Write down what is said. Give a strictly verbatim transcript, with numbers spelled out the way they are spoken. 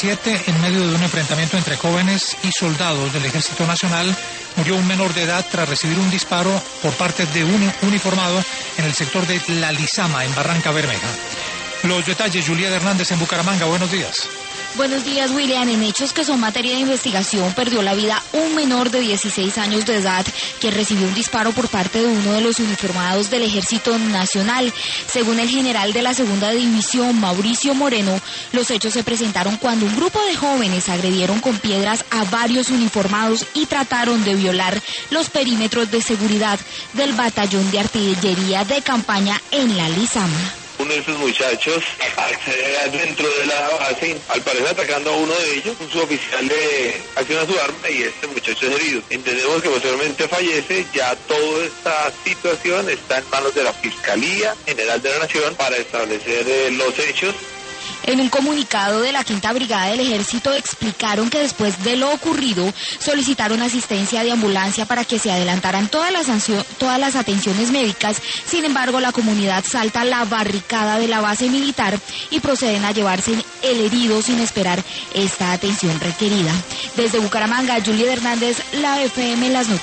diecisiete, en medio de un enfrentamiento entre jóvenes y soldados del Ejército Nacional, murió un menor de edad tras recibir un disparo por parte de un uniformado en el sector de La Lizama, en Barranca Bermeja. Los detalles, Julieta Hernández en Bucaramanga, buenos días. Buenos días, William. En hechos que son materia de investigación, perdió la vida un menor de dieciséis años de edad, quien recibió un disparo por parte de uno de los uniformados del Ejército Nacional. Según el general de la Segunda División, Mauricio Moreno, los hechos se presentaron cuando un grupo de jóvenes agredieron con piedras a varios uniformados y trataron de violar los perímetros de seguridad del batallón de artillería de campaña en La Lizama. Uno de esos muchachos accede dentro de la base, al parecer atacando a uno de ellos, un suboficial le acciona su arma y este muchacho es herido. Entendemos que posteriormente fallece, ya toda esta situación está en manos de la Fiscalía General de la Nación para establecer eh, los hechos. En un comunicado de la Quinta Brigada del Ejército explicaron que después de lo ocurrido solicitaron asistencia de ambulancia para que se adelantaran todas las, todas las atenciones médicas. Sin embargo, la comunidad salta la barricada de la base militar y proceden a llevarse el herido sin esperar esta atención requerida. Desde Bucaramanga, Julieta Hernández, la F M Las Noticias.